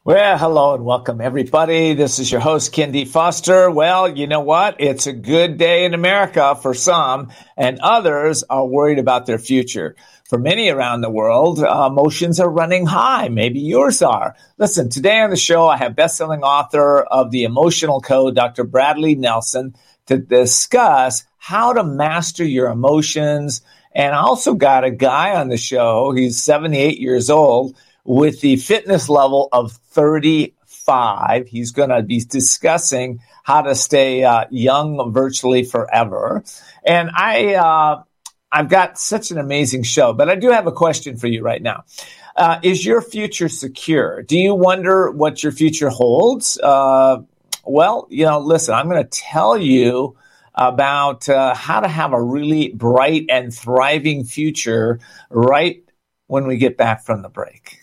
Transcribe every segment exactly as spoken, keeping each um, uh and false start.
Well, hello and welcome, everybody. This is your host, Ken D. Foster. Well, you know what? It's a good day in America for some, and others are worried about their future. For many around the world, uh, emotions are running high. Maybe yours are. Listen, today on the show, I have best-selling author of The Emotional Code, Doctor Bradley Nelson, to discuss how to master your emotions. And I also got a guy on the show. He's seventy-eight years old with the fitness level of thirty-five. He's going to be discussing how to stay uh, young virtually forever. And I, uh, I've got such an amazing show, but I do have a question for you right now. Uh, is your future secure? Do you wonder what your future holds? Uh, well, you know, listen, I'm going to tell you about uh, how to have a really bright and thriving future right when we get back from the break.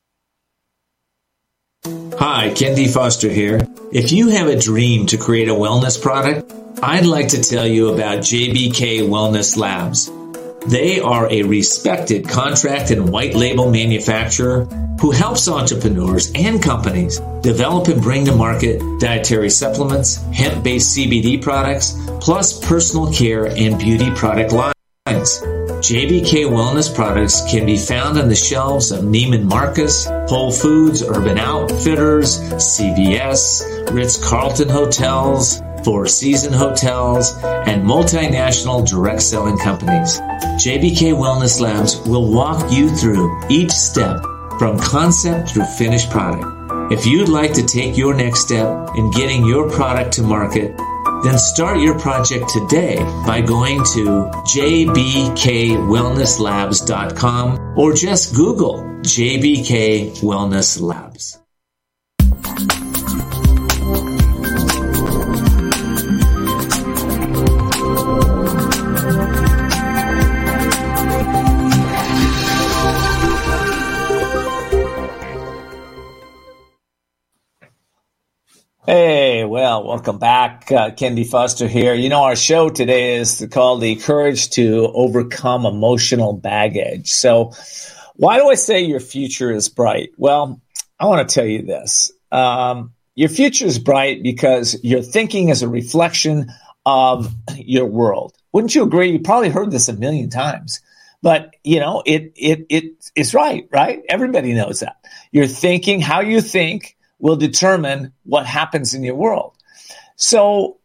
Hi, Ken D. Foster here. If you have a dream to create a wellness product, I'd like to tell you about J B K Wellness Labs. They are a respected contract and white label manufacturer who helps entrepreneurs and companies develop and bring to market dietary supplements, hemp-based C B D products, plus personal care and beauty product lines. J B K Wellness products can be found on the shelves of Neiman Marcus, Whole Foods, Urban Outfitters, C V S, Ritz-Carlton Hotels, Four Seasons Hotels, and multinational direct selling companies. J B K Wellness Labs will walk you through each step from concept through finished product. If you'd like to take your next step in getting your product to market, then start your project today by going to j b k wellness labs dot com or just Google J B K Wellness Labs. Hey, well, welcome back. Uh, Ken D. Foster here. You know, our show today is called The Courage to Overcome Emotional Baggage. So why do I say your future is bright? Well, I want to tell you this. Um, your future is bright because your thinking is a reflection of your world. Wouldn't you agree? You probably heard this a million times. But, you know, it it it is right, right? Everybody knows that. Your thinking, how you think, will determine what happens in your world. So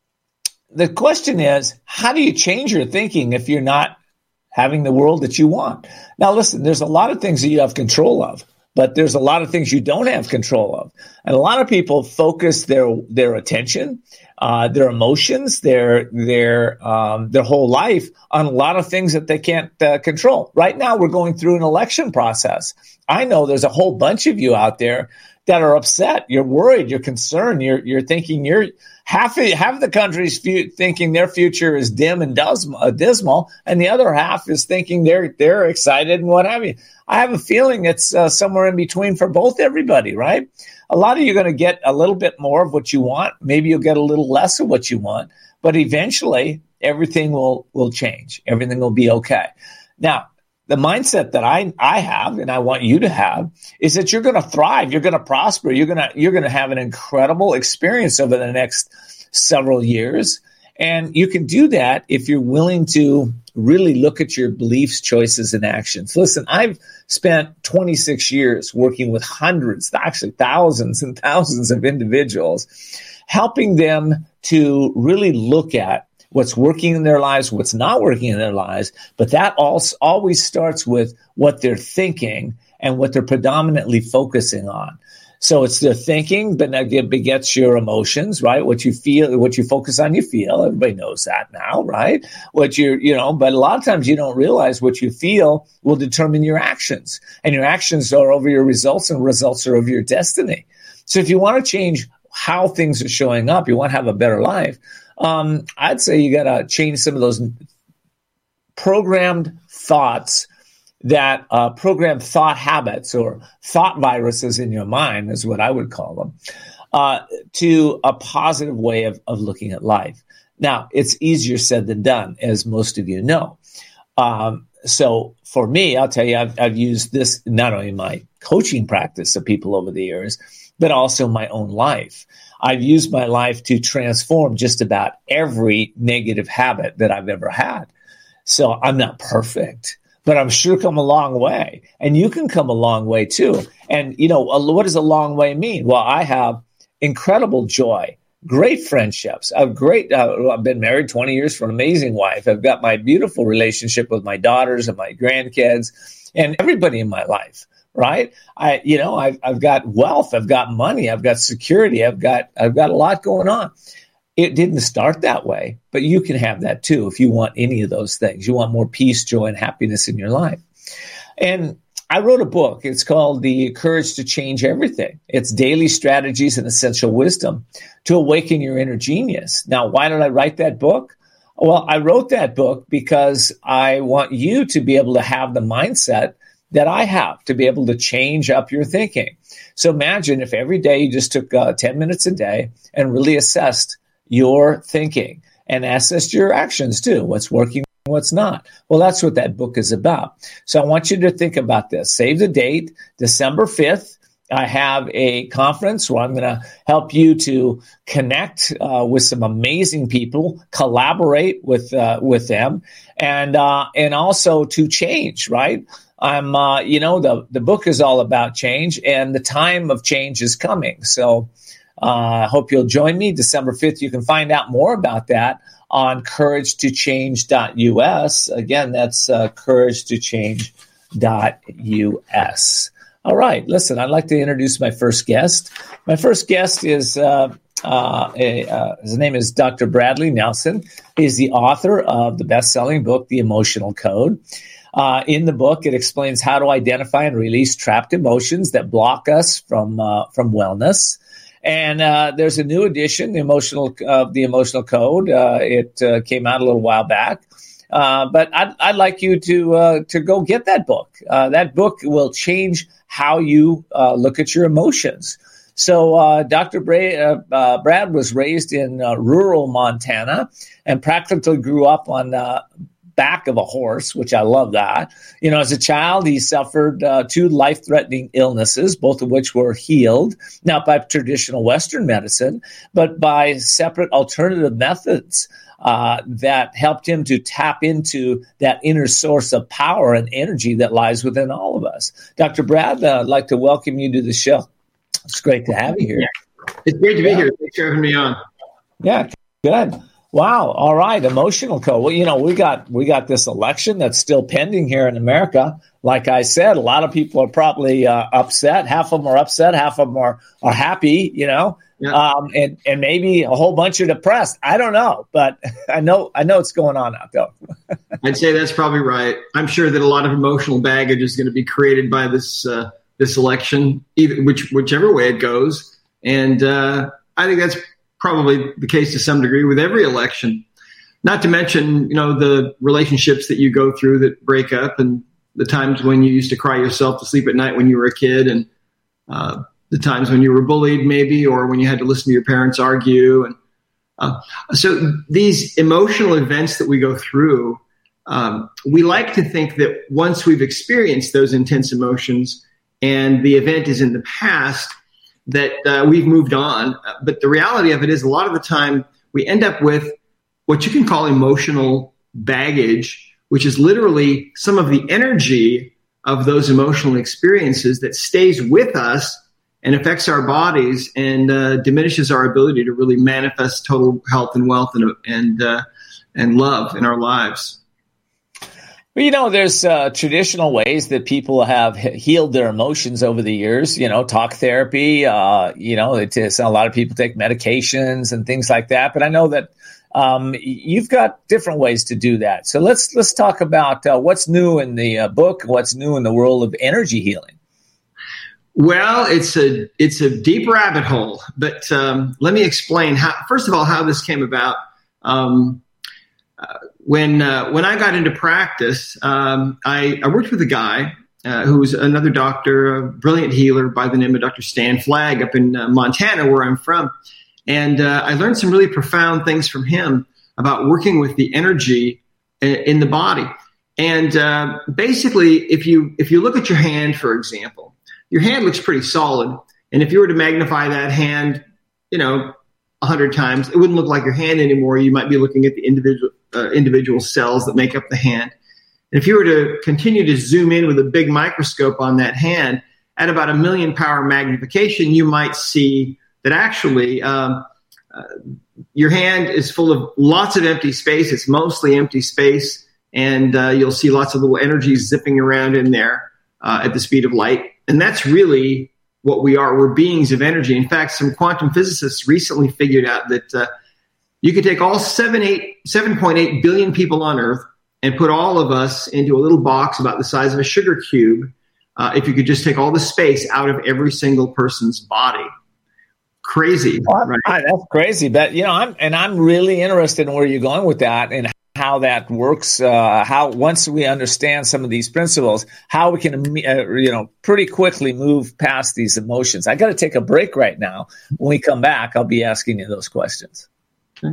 the question is, how do you change your thinking if you're not having the world that you want? Now, listen, there's a lot of things that you have control of, but there's a lot of things you don't have control of. And a lot of people focus their their attention, uh, their emotions, their their um, their whole life on a lot of things that they can't uh, control. Right now, we're going through an election process. I know there's a whole bunch of you out there that are upset. You're worried. You're concerned. You're you're thinking you're half of, half of the country's fu- thinking their future is dim and dismal, uh, dismal, and the other half is thinking they're they're excited and what have you. I have a feeling it's uh, somewhere in between for both everybody, right? A lot of you are going to get a little bit more of what you want. Maybe you'll get a little less of what you want, but eventually everything will will change. Everything will be okay. Now, the mindset that I, I have and I want you to have is that you're going to thrive. You're going to prosper. You're going to, you're going to have an incredible experience over the next several years. And you can do that if you're willing to really look at your beliefs, choices, and actions. Listen, I've spent twenty-six years working with hundreds, actually thousands and thousands of individuals, helping them to really look at what's working in their lives, what's not working in their lives. But that also always starts with what they're thinking and what they're predominantly focusing on. So it's their thinking, but that begets your emotions, right? What you feel, what you focus on, you feel. Everybody knows that now, right? What you're, you know, but a lot of times you don't realize what you feel will determine your actions. And your actions are over your results, and results are over your destiny. So if you want to change how things are showing up, you want to have a better life, Um, I'd say you got to change some of those programmed thoughts, that uh, programmed thought habits or thought viruses in your mind is what I would call them, uh, to a positive way of, of looking at life. Now, it's easier said than done, as most of you know. Um, so for me, I'll tell you, I've, I've used this not only in my coaching practice of people over the years, but also my own life. I've used my life to transform just about every negative habit that I've ever had. So I'm not perfect, but I'm sure come a long way. And you can come a long way too. And, you know, what does a long way mean? Well, I have incredible joy, great friendships. I've great. Uh, I've been married twenty years for an amazing wife. I've got my beautiful relationship with my daughters and my grandkids and everybody in my life. Right. I, you know, I've, I've got wealth. I've got money. I've got security. I've got, I've got a lot going on. It didn't start that way, but you can have that too. If you want any of those things, you want more peace, joy, and happiness in your life. And I wrote a book. It's called The Courage to Change Everything. It's daily strategies and essential wisdom to awaken your inner genius. Now, why did I write that book? Well, I wrote that book because I want you to be able to have the mindset that I have to be able to change up your thinking. So imagine if every day you just took uh, ten minutes a day and really assessed your thinking and assessed your actions too. What's working, what's not. Well, that's what that book is about. So I want you to think about this. Save the date, December fifth. I have a conference where I'm going to help you to connect uh, with some amazing people, collaborate with uh, with them, and uh, and also to change, right? I'm, uh, you know, the, the book is all about change, and the time of change is coming. So I uh, hope you'll join me December fifth. You can find out more about that on courage to change dot U S. Again, that's uh, courage to change dot U S. All right. Listen, I'd like to introduce my first guest. My first guest is, uh, uh, a, uh, his name is Doctor Bradley Nelson. He's the author of the best-selling book, The Emotional Code. Uh, in the book, it explains how to identify and release trapped emotions that block us from uh, from wellness. And uh, there's a new edition, the emotional uh, the Emotional Code. Uh, it uh, came out a little while back, uh, but I'd, I'd like you to uh, to go get that book. Uh, that book will change how you uh, look at your emotions. So uh, Doctor Bra- uh, uh, Brad was raised in uh, rural Montana and practically grew up on Uh, back of a horse, which I love that. You know, as a child, he suffered uh, two life-threatening illnesses, both of which were healed, not by traditional Western medicine, but by separate alternative methods uh, that helped him to tap into that inner source of power and energy that lies within all of us. Doctor Brad, uh, I'd like to welcome you to the show. It's great to have you here. Yeah. It's great to be yeah. here. Thanks for having me on. Yeah, good. Wow. All right. Emotional code. Well, you know, we got we got this election that's still pending here in America. Like I said, a lot of people are probably uh, upset. Half of them are upset. Half of them are, are happy, you know, yeah. um, and, and maybe a whole bunch are depressed. I don't know, but I know I know what's going on out there. I'd say that's probably right. I'm sure that a lot of emotional baggage is going to be created by this uh, this election, either, which whichever way it goes. And uh, I think that's probably the case to some degree with every election, not to mention, you know, the relationships that you go through that break up and the times when you used to cry yourself to sleep at night when you were a kid and uh, the times when you were bullied maybe, or when you had to listen to your parents argue. And uh, so these emotional events that we go through, um, we like to think that once we've experienced those intense emotions and the event is in the past, that uh, we've moved on. But the reality of it is a lot of the time we end up with what you can call emotional baggage, which is literally some of the energy of those emotional experiences that stays with us and affects our bodies and uh, diminishes our ability to really manifest total health and wealth and and, uh, and love in our lives. Well, you know, there's uh, traditional ways that people have healed their emotions over the years, you know, talk therapy, uh, you know, it is, a lot of people take medications and things like that. But I know that um, you've got different ways to do that. So let's let's talk about uh, what's new in the uh, book, what's new in the world of energy healing. Well, it's a it's a deep rabbit hole, but um, let me explain how. First of all, how this came about. Um, uh, when uh, when I got into practice, um, I, I worked with a guy uh, who was another doctor, a brilliant healer by the name of Doctor Stan Flagg up in uh, Montana, where I'm from, and uh, I learned some really profound things from him about working with the energy in, in the body. And uh, basically, if you if you look at your hand, for example. your hand looks pretty solid. And if you were to magnify that hand, you know, a hundred times, it wouldn't look like your hand anymore. You might be looking at the individual uh, individual cells that make up the hand. And if you were to continue to zoom in with a big microscope on that hand, at about a million power magnification, you might see that actually um, uh, your hand is full of lots of empty space. It's mostly empty space, and uh, you'll see lots of little energies zipping around in there uh, at the speed of light. And that's really what we are. We're beings of energy. In fact, some quantum physicists recently figured out that uh, you could take all seven, eight, seven point eight billion people on Earth and put all of us into a little box about the size of a sugar cube uh, if you could just take all the space out of every single person's body. Crazy, well, right? I, that's crazy. But, you know, I'm and I'm really interested in where you're going with that and how that works, uh, how once we understand some of these principles, how we can, uh, you know, pretty quickly move past these emotions. I got to take a break right now. When we come back, I'll be asking you those questions. Okay.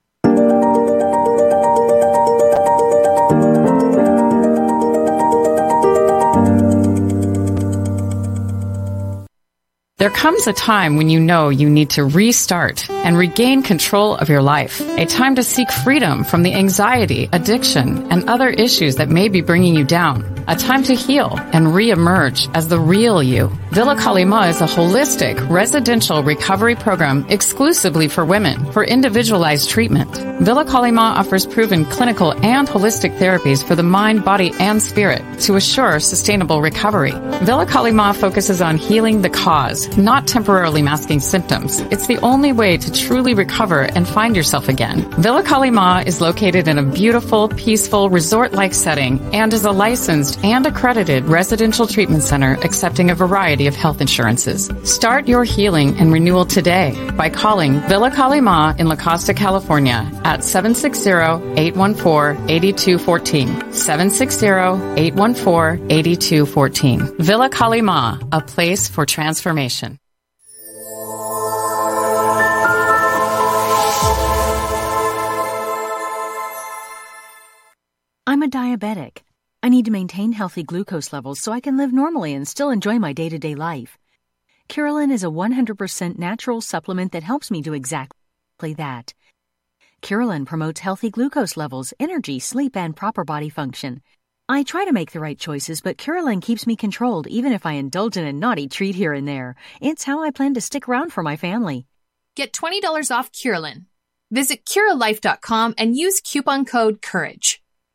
There comes a time when you know you need to restart and regain control of your life. A time to seek freedom from the anxiety, addiction, and other issues that may be bringing you down. A time to heal and re-emerge as the real you. Villa Kali Ma is a holistic residential recovery program exclusively for women for individualized treatment. Villa Kali Ma offers proven clinical and holistic therapies for the mind, body, and spirit to assure sustainable recovery. Villa Kali Ma focuses on healing the cause, not temporarily masking symptoms. It's the only way to truly recover and find yourself again. Villa Kali Ma is located in a beautiful, peaceful, resort-like setting and is a licensed and accredited residential treatment center accepting a variety of health insurances. Start your healing and renewal today by calling Villa Kali Ma in La Costa, California at seven six zero, eight one four, eight two one four, seven six zero, eight one four, eight two one four. Villa Kali Ma, a place for transformation. I'm a diabetic. I need to maintain healthy glucose levels so I can live normally and still enjoy my day-to-day life. Curelin is a one hundred percent natural supplement that helps me do exactly that. Curelin promotes healthy glucose levels, energy, sleep, and proper body function. I try to make the right choices, but Curelin keeps me controlled even if I indulge in a naughty treat here and there. It's how I plan to stick around for my family. Get twenty dollars off Curelin. Visit cura life dot com and use coupon code COURAGE.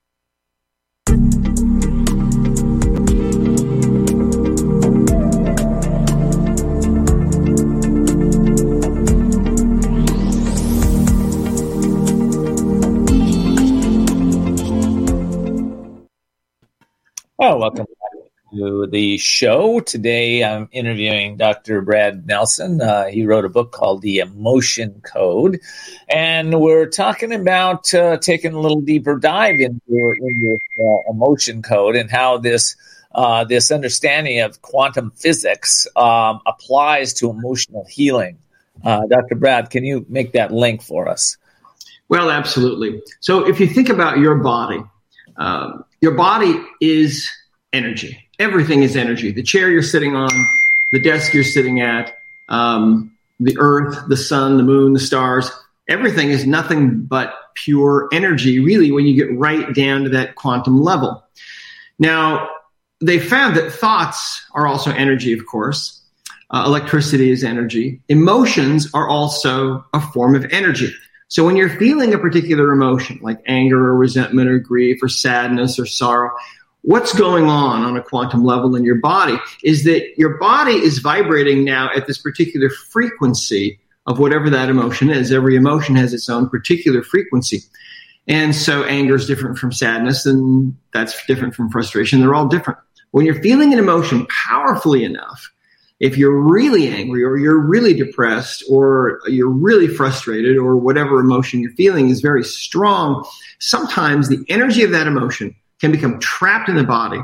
Oh, welcome back to the show. Today I'm interviewing Doctor Brad Nelson. Uh, he wrote a book called The Emotion Code, and we're talking about uh, taking a little deeper dive into, into uh, emotion code and how this uh, this understanding of quantum physics um, applies to emotional healing. Uh, Doctor Brad, can you make that link for us? Well, absolutely. So if you think about your body, um, your body is energy. Everything is energy. The chair you're sitting on, the desk you're sitting at, um, the earth, the sun, the moon, the stars, everything is nothing but pure energy, really, when you get right down to that quantum level. Now, they found that thoughts are also energy, of course. Uh, electricity is energy. Emotions are also a form of energy. So when you're feeling a particular emotion, like anger or resentment or grief or sadness or sorrow, what's going on on a quantum level in your body is that your body is vibrating now at this particular frequency of whatever that emotion is. Every emotion has its own particular frequency. And so anger is different from sadness, and that's different from frustration. They're all different. When you're feeling an emotion powerfully enough, if you're really angry or you're really depressed or you're really frustrated or whatever emotion you're feeling is very strong, sometimes the energy of that emotion can become trapped in the body.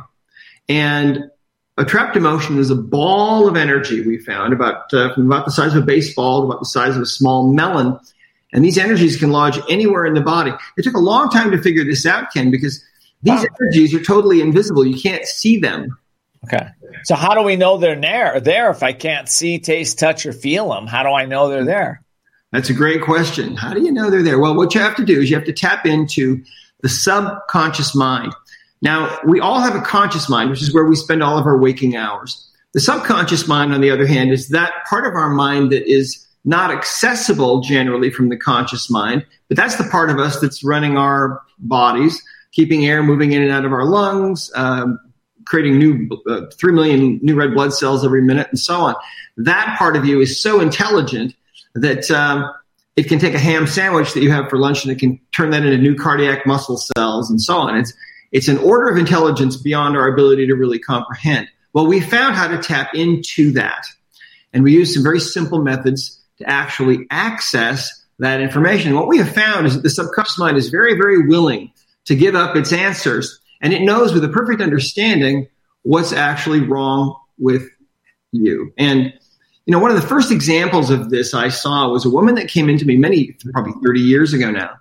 And a trapped emotion is a ball of energy, we found, about uh, from about the size of a baseball to about the size of a small melon. And these energies can lodge anywhere in the body. It took a long time to figure this out, Ken, because these wow. energies are totally invisible. You can't see them. Okay. So how do we know they're there, there if I can't see, taste, touch, or feel them? How do I know they're there? That's a great question. How do you know they're there? Well, what you have to do is you have to tap into the subconscious mind. Now, we all have a conscious mind, which is where we spend all of our waking hours. The subconscious mind, on the other hand, is that part of our mind that is not accessible generally from the conscious mind, but that's the part of us that's running our bodies, keeping air moving in and out of our lungs, um, creating new uh, three million new red blood cells every minute, and so on. That part of you is so intelligent that um, it can take a ham sandwich that you have for lunch and it can turn that into new cardiac muscle cells and so on. It's it's an order of intelligence beyond our ability to really comprehend. Well, we found how to tap into that, and we use some very simple methods to actually access that information. What we have found is that the subconscious mind is very, very willing to give up its answers, and it knows with a perfect understanding what's actually wrong with you. And, you know, one of the first examples of this I saw was a woman that came into me many, probably thirty years ago now,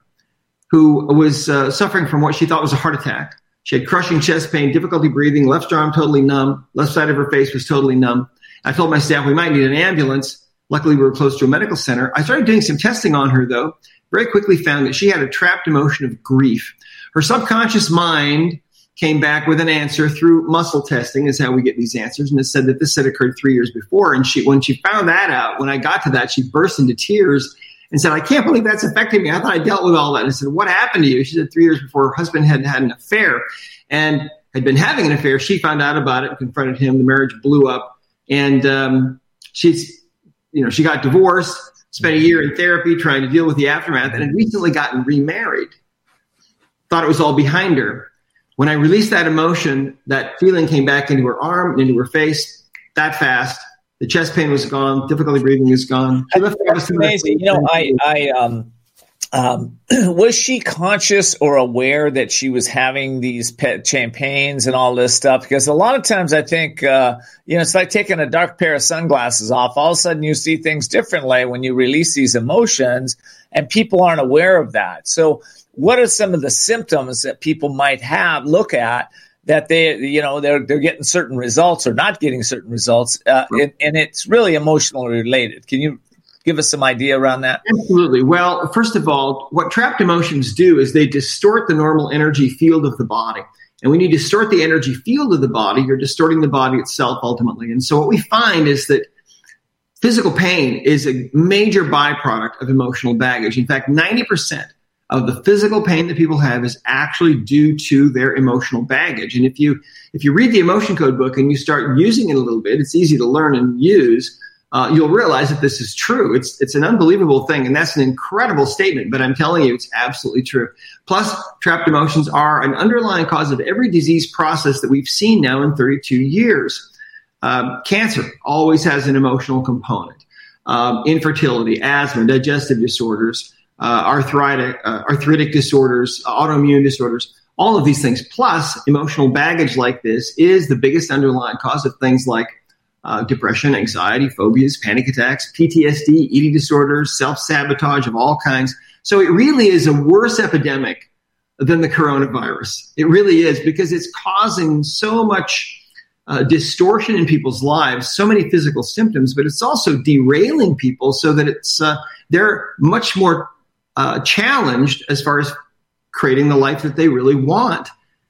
who was uh, suffering from what she thought was a heart attack. She had crushing chest pain, difficulty breathing, left arm totally numb, left side of her face was totally numb. I told my staff we might need an ambulance. Luckily, we were close to a medical center. I started doing some testing on her, though. Very quickly found that she had a trapped emotion of grief. Her subconscious mind came back with an answer through muscle testing is how we get these answers. And it said that this had occurred three years before. And she, when she found that out, when I got to that, she burst into tears and said, I can't believe that's affecting me. I thought I dealt with all that. And I said, what happened to you? She said three years before her husband had had an affair and had been having an affair. She found out about it and confronted him. The marriage blew up. And um, she's, you know, she got divorced, spent a year in therapy trying to deal with the aftermath, and had recently gotten remarried. Thought it was all behind her. When I released that emotion, that feeling came back into her arm and into her face that fast. The chest pain was gone. Difficulty breathing is gone. That's amazing. You know, I, I, um, um, was she conscious or aware that she was having these pet champagnes and all this stuff? Because a lot of times I think, uh, you know, it's like taking a dark pair of sunglasses off. All of a sudden you see things differently when you release these emotions, and people aren't aware of that. So what are some of the symptoms that people might have, look at, that they, you know, they're they're getting certain results or not getting certain results, uh, and, and it's really emotionally related? Can you give us some idea around that? Absolutely. Well, first of all, what trapped emotions do is they distort the normal energy field of the body. And when you distort the energy field of the body, you're distorting the body itself ultimately. And so what we find is that physical pain is a major byproduct of emotional baggage. In fact, ninety percent of the physical pain that people have is actually due to their emotional baggage. And if you if you read the Emotion Code book and you start using it a little bit, it's easy to learn and use. Uh, you'll realize that this is true. It's it's an unbelievable thing, and that's an incredible statement, but I'm telling you, it's absolutely true. Plus, trapped emotions are an underlying cause of every disease process that we've seen now in thirty-two years. Um, cancer always has an emotional component. Um, infertility, asthma, digestive disorders, uh, arthritic, uh, arthritic disorders, autoimmune disorders, all of these things. Plus, emotional baggage like this is the biggest underlying cause of things like Uh, depression, anxiety, phobias, panic attacks, P T S D, eating disorders, self-sabotage of all kinds. So it really is a worse epidemic than the coronavirus. It really is, because it's causing so much uh, distortion in people's lives, so many physical symptoms, but it's also derailing people so that it's uh, they're much more uh, challenged as far as creating the life that they really want.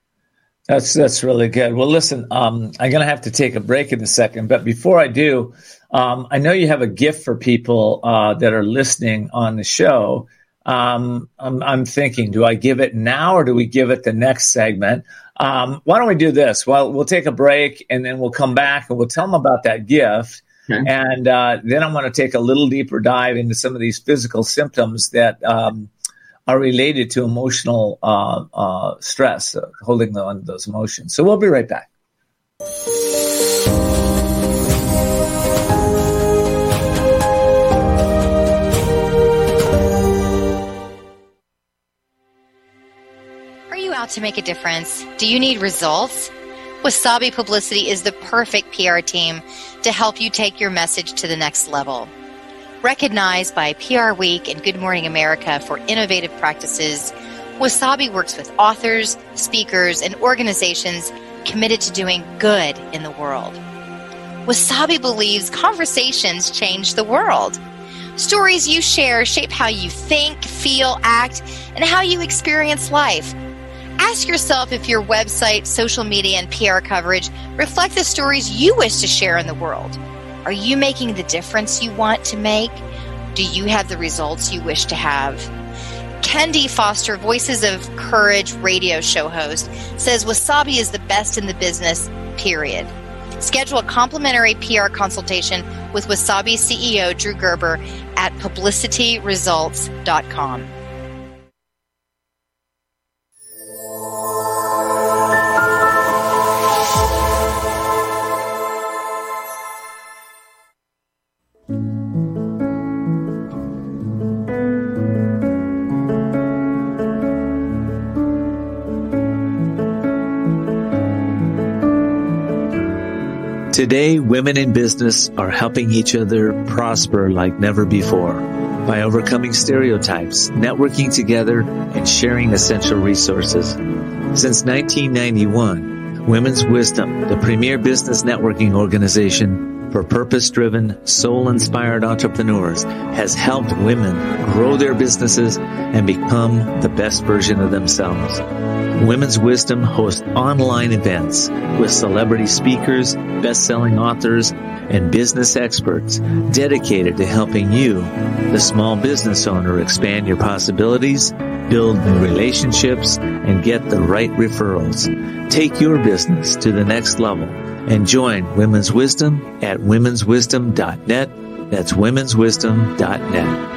That's that's really good. Well, listen, um, I'm going to have to take a break in a second. But before I do, um, I know you have a gift for people uh, that are listening on the show. Um, I'm, I'm thinking, do I give it now or do we give it the next segment? Um, why don't we do this? Well, we'll take a break and then we'll come back and we'll tell them about that gift. Okay. And uh, then I'm going to take a little deeper dive into some of these physical symptoms that um are related to emotional uh, uh, stress, uh, holding on to those emotions. So we'll be right back. Are you out to make a difference? Do you need results? Wasabi Publicity is the perfect P R team to help you take your message to the next level. Recognized by P R Week and Good Morning America for innovative practices, Wasabi works with authors, speakers, and organizations committed to doing good in the world. Wasabi believes conversations change the world. Stories you share shape how you think, feel, act, and how you experience life. Ask yourself if your website, social media, and P R coverage reflect the stories you wish to share in the world. Are you making the difference you want to make? Do you have the results you wish to have? Kendi Foster, Voices of Courage radio show host, says Wasabi is the best in the business, period. Schedule a complimentary P R consultation with Wasabi C E O Drew Gerber at publicity results dot com. Today, women in business are helping each other prosper like never before by overcoming stereotypes, networking together, and sharing essential resources. Since nineteen ninety-one, Women's Wisdom, the premier business networking organization for purpose-driven, soul-inspired entrepreneurs, has helped women grow their businesses and become the best version of themselves. Women's Wisdom hosts online events with celebrity speakers, best-selling authors, and business experts dedicated to helping you, the small business owner, expand your possibilities, build new relationships, and get the right referrals. Take your business to the next level and join Women's Wisdom at womens wisdom dot net. That's womens wisdom dot net.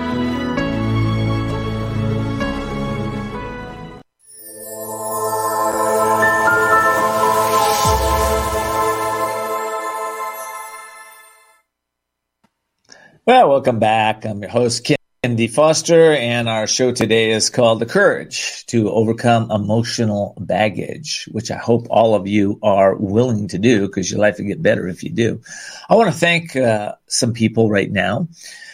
Well, welcome back. I'm your host, Kendi Foster, and our show today is called The Courage to Overcome Emotional Baggage, which I hope all of you are willing to do because your life will get better if you do. I want to thank uh, some people right now.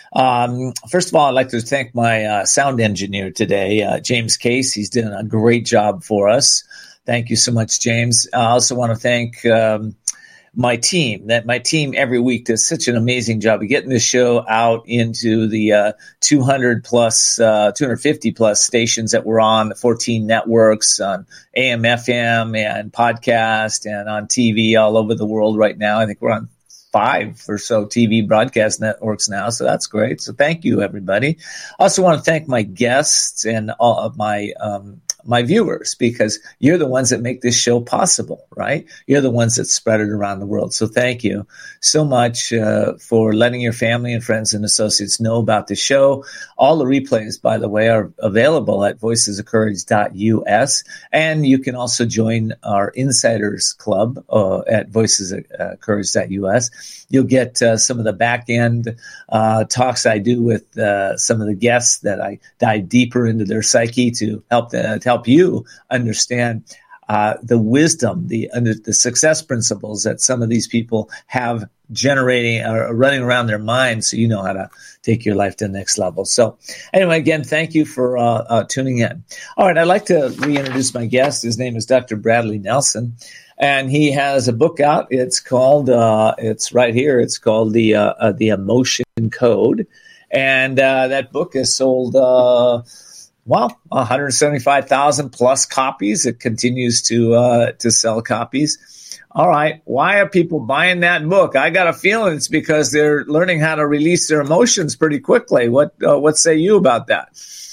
Um, first of all, I'd like to thank my uh, sound engineer today, uh, James Case. He's done a great job for us. Thank you so much, James. I also want to thank um, my team, that my team every week does such an amazing job of getting this show out into the uh, two hundred plus, uh, two hundred fifty plus stations that we're on, the fourteen networks on A M, F M, and podcast, and on T V all over the world right now. I think we're on five or so T V broadcast networks now, so that's great. So thank you, everybody. I also want to thank my guests and all of my um, my viewers, because you're the ones that make this show possible, right? You're the ones that spread it around the world. So thank you so much uh, for letting your family and friends and associates know about the show. All the replays, by the way, are available at voices of courage dot U S, and you can also join our Insiders Club uh, at voices of courage dot U S. You'll get uh, some of the back-end uh, talks I do with uh, some of the guests that I dive deeper into their psyche to help the, to help you understand uh, the wisdom, the under, the success principles that some of these people have generating or running around their minds, so you know how to take your life to the next level. So anyway, again, thank you for uh, uh, tuning in. All right, I'd like to reintroduce my guest. His name is Doctor Bradley Nelson, and he has a book out. It's called, uh, it's right here. It's called the uh, uh, the Emotion Code, and uh, that book is sold. Uh, Well, one hundred seventy-five thousand plus copies. It continues to uh, to sell copies. All right. Why are people buying that book? I got a feeling it's because they're learning how to release their emotions pretty quickly. What uh, what say you about that?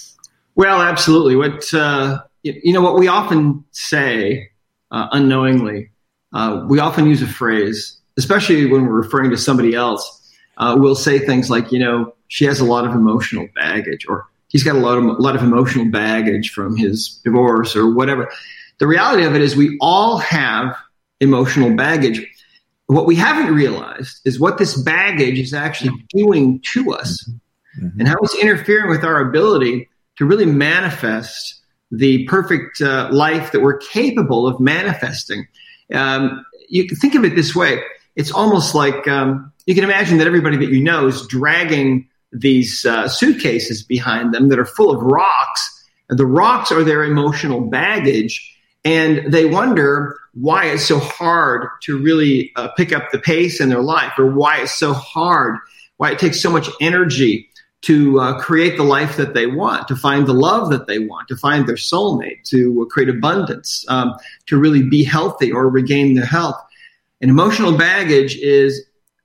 Well, absolutely. What uh, you know, what we often say uh, unknowingly, uh, we often use a phrase, especially when we're referring to somebody else. Uh, we'll say things like, you know, she has a lot of emotional baggage, or he's got a lot of a lot of emotional baggage from his divorce or whatever. The reality of it is we all have emotional baggage. What we haven't realized is what this baggage is actually doing to us, mm-hmm. and how it's interfering with our ability to really manifest the perfect uh, life that we're capable of manifesting. Um, you can think of it this way. It's almost like um, you can imagine that everybody that you know is dragging these uh, suitcases behind them that are full of rocks. And the rocks are their emotional baggage, and they wonder why it's so hard to really uh, pick up the pace in their life, or why it's so hard, why it takes so much energy to uh, create the life that they want, to find the love that they want, to find their soulmate, to uh, create abundance, um, to really be healthy or regain their health. And emotional baggage is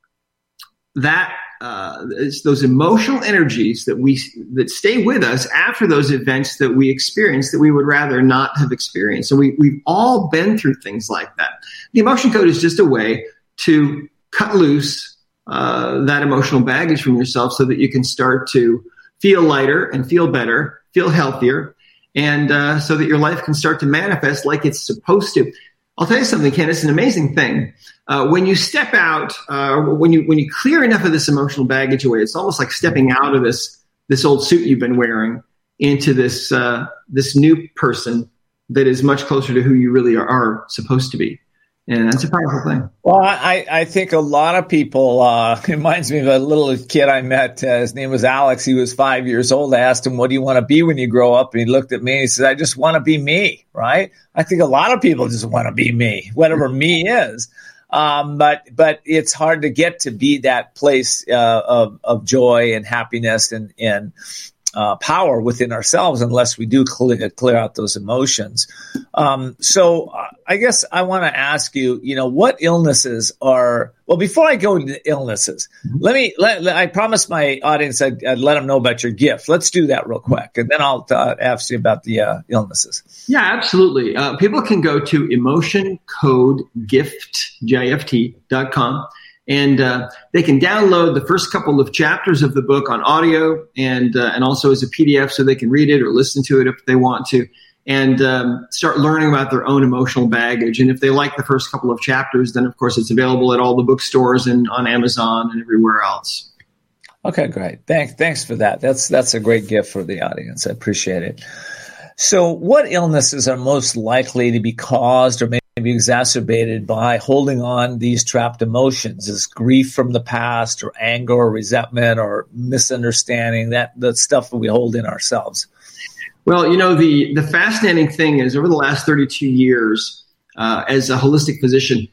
that uh, it's those emotional energies that we that stay with us after those events that we experience that we would rather not have experienced. So we, we've all been through things like that. The emotion code is just a way to cut loose Uh, that emotional baggage from yourself so that you can start to feel lighter and feel better, feel healthier, and uh, so that your life can start to manifest like it's supposed to. I'll tell you something, Ken, it's an amazing thing. Uh, when you step out, uh, when you when you clear enough of this emotional baggage away, it's almost like stepping out of this this old suit you've been wearing into this uh, this new person that is much closer to who you really are, are supposed to be. And that's a powerful thing. Well, I, I think a lot of people, uh, it reminds me of a little kid I met. Uh, his name was Alex. He was five years old. I asked him, what do you want to be when you grow up? And he looked at me and he said, I just want to be me, right? I think a lot of people just want to be me, whatever me is. Um, but but it's hard to get to be that place uh, of, of joy and happiness and, and Uh, power within ourselves unless we do clear, clear out those emotions. Um, so uh, I guess I want to ask you, you know, what illnesses are, well, before I go into illnesses, mm-hmm. let me, let, let, I promised my audience I'd, I'd let them know about your gift. Let's do that real quick. And then I'll uh, ask you about the uh, illnesses. Yeah, absolutely. Uh, people can go to emotion code gift dot com. And uh, they can download the first couple of chapters of the book on audio and uh, and also as a P D F so they can read it or listen to it if they want to, and um, start learning about their own emotional baggage. And if they like the first couple of chapters, then, of course, it's available at all the bookstores and on Amazon and everywhere else. Okay, great. Thanks, thanks for that. That's that's a great gift for the audience. I appreciate it. So what illnesses are most likely to be caused or maybe be exacerbated by holding on these trapped emotions? Is grief from the past, or anger, or resentment, or misunderstanding, that the stuff that we hold in ourselves? Well, you know, the the fascinating thing is over the last thirty-two years, uh, as a holistic physician,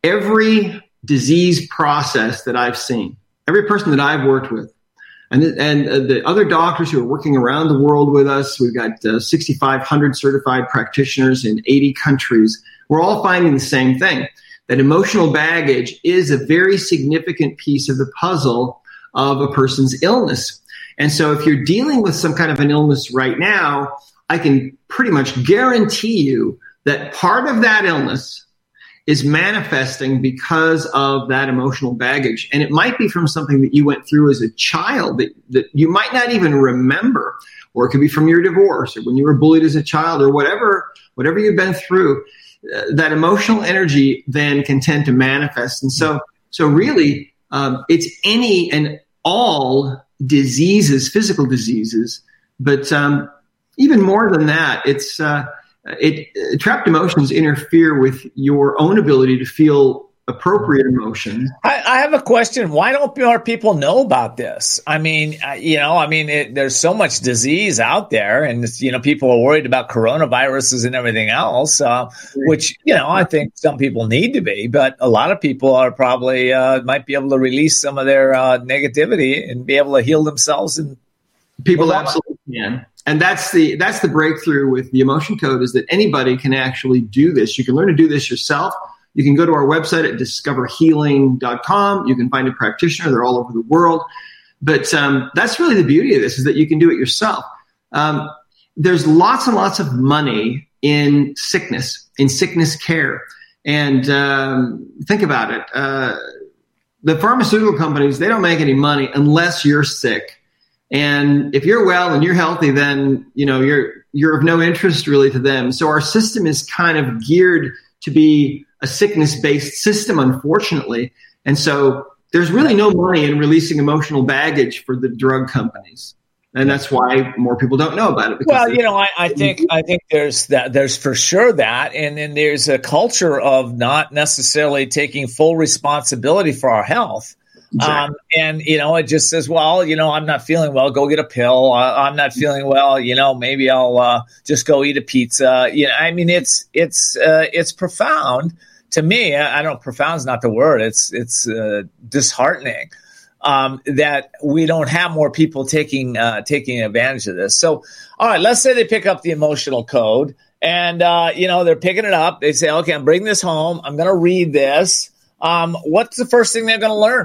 every disease process that I've seen, every person that I've worked with, and the, and uh, the other doctors who are working around the world with us, we've got uh, sixty-five hundred certified practitioners in eighty countries. We're all finding the same thing, that emotional baggage is a very significant piece of the puzzle of a person's illness. And so if you're dealing with some kind of an illness right now, I can pretty much guarantee you that part of that illness is manifesting because of that emotional baggage. And it might be from something that you went through as a child that, that you might not even remember, or it could be from your divorce, or when you were bullied as a child, or whatever, whatever you've been through. Uh, that emotional energy then can tend to manifest. And so, so really, um, it's any and all diseases, physical diseases, but um, even more than that, it's uh, it, uh, trapped emotions interfere with your own ability to feel appropriate emotion. I, I have a question. Why don't more people know about this? I mean, uh, you know, I mean, it, there's so much disease out there, and you know, people are worried about coronaviruses and everything else, uh, which you know, I think some people need to be, but a lot of people are probably uh, might be able to release some of their uh, negativity and be able to heal themselves. And people absolutely can. And that's the that's the breakthrough with the emotion code, is that anybody can actually do this. You can learn to do this yourself. You can go to our website at discover healing dot com. You can find a practitioner. They're all over the world. But um, that's really the beauty of this, is that you can do it yourself. Um, there's lots and lots of money in sickness, in sickness care. And um, think about it. Uh, the pharmaceutical companies, they don't make any money unless you're sick. And if you're well and you're healthy, then, you know, you're you're of no interest really to them. So our system is kind of geared to be a sickness-based system, unfortunately. And so there's really no money in releasing emotional baggage for the drug companies. And that's why more people don't know about it. Well, you know, I, I think I think there's that there's for sure that, and then there's a culture of not necessarily taking full responsibility for our health. Exactly. Um, and, you know, it just says, well, you know, I'm not feeling well. Go get a pill. Uh, I'm not feeling well. You know, maybe I'll uh, just go eat a pizza. You know, I mean, it's it's uh, it's profound to me. I, I don't. Profound is not the word. It's it's uh, disheartening um, that we don't have more people taking uh, taking advantage of this. So, all right, let's say they pick up the emotional code, and uh, you know, they're picking it up. They say, okay, I'm bringing this home. I'm going to read this. Um, what's the first thing they're going to learn?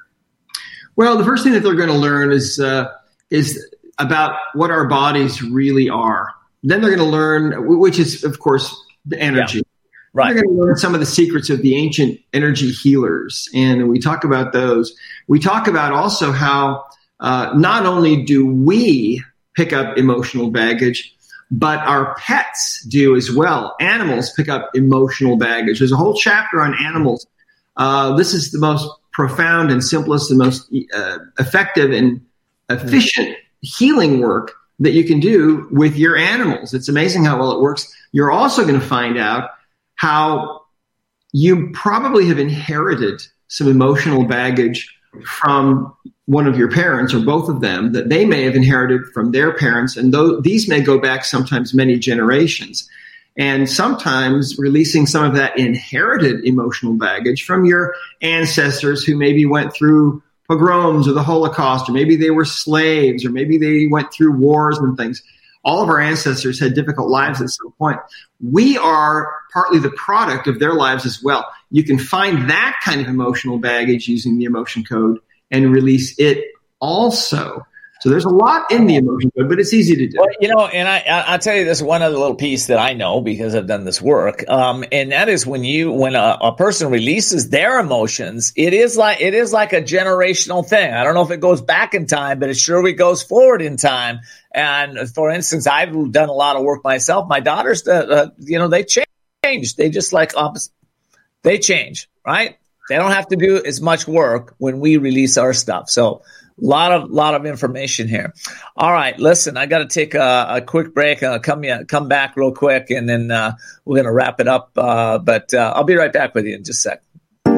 Well, the first thing that they're going to learn is uh, is about what our bodies really are. Then they're going to learn, which is, of course, the energy. Yeah. Right. They're going to learn some of the secrets of the ancient energy healers, and we talk about those. We talk about also how uh, not only do we pick up emotional baggage, but our pets do as well. Animals pick up emotional baggage. There's a whole chapter on animals. Uh, this is the most profound and simplest and most uh, effective and efficient healing work that you can do with your animals. It's amazing how well it works. You're also going to find out how you probably have inherited some emotional baggage from one of your parents or both of them that they may have inherited from their parents. And though these may go back sometimes many generations. And sometimes releasing some of that inherited emotional baggage from your ancestors who maybe went through pogroms or the Holocaust, or maybe they were slaves, or maybe they went through wars and things. All of our ancestors had difficult lives at some point. We are partly the product of their lives as well. You can find that kind of emotional baggage using the emotion code and release it also. So there's a lot in the emotion code, but it's easy to do. Well, you know, and I, I, I'll tell you this one other little piece that I know because I've done this work, um, and that is when you, when a, a person releases their emotions, it is like it is like a generational thing. I don't know if it goes back in time, but it surely goes forward in time. And for instance, I've done a lot of work myself. My daughters, uh, uh, you know, they change. They just like opposite. They change, right? They don't have to do as much work when we release our stuff. So. Lot of lot of information here. All right, listen, I got to take a, a quick break. I'll come come back real quick, and then uh, we're going to wrap it up. Uh, but uh, I'll be right back with you in just a sec.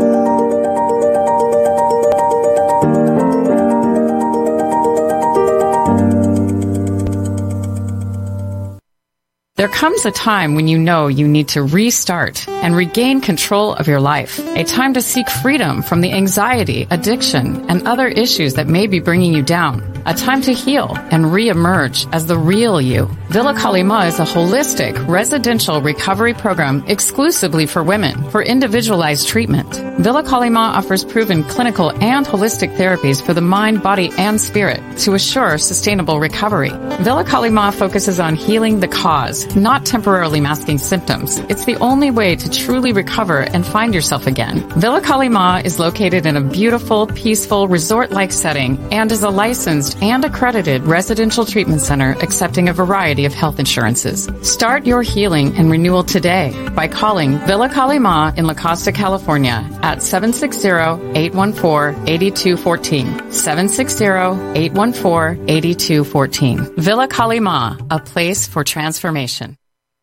There comes a time when you know you need to restart and regain control of your life. A time to seek freedom from the anxiety, addiction, and other issues that may be bringing you down. A time to heal and re-emerge as the real you. Villa Kali Ma is a holistic residential recovery program exclusively for women for individualized treatment. Villa Kali Ma offers proven clinical and holistic therapies for the mind, body, and spirit to assure sustainable recovery. Villa Kali Ma focuses on healing the cause, not temporarily masking symptoms. It's the only way to truly recover and find yourself again. Villa Kali Ma is located in a beautiful, peaceful, resort-like setting and is a licensed and accredited residential treatment center accepting a variety of health insurances. Start your healing and renewal today by calling Villa Kali Ma in La Costa, California at seven six zero, eight one four, eight two one four, seven six zero, eight one four, eight two one four. Villa Kali Ma, a place for transformation.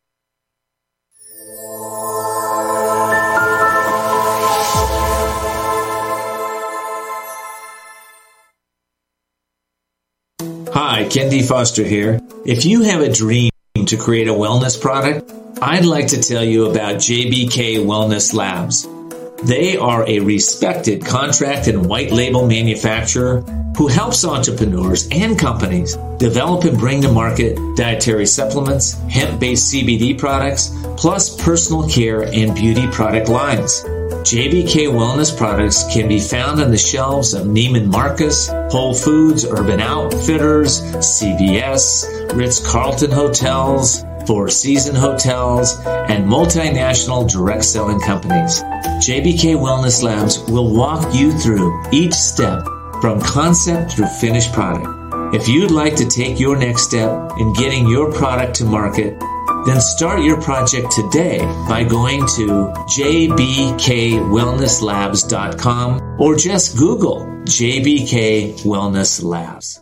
Hi, Ken D. Foster here. If you have a dream to create a wellness product, I'd like to tell you about J B K Wellness Labs. They are a respected contract and white label manufacturer who helps entrepreneurs and companies develop and bring to market dietary supplements, hemp-based C B D products, plus personal care and beauty product lines. J B K Wellness products can be found on the shelves of Neiman Marcus, Whole Foods, Urban Outfitters, C V S, Ritz-Carlton Hotels, Four Seasons Hotels, and multinational direct selling companies. J B K Wellness Labs will walk you through each step from concept through finished product. If you'd like to take your next step in getting your product to market, then start your project today by going to j b k wellness labs dot com or just Google J B K Wellness Labs.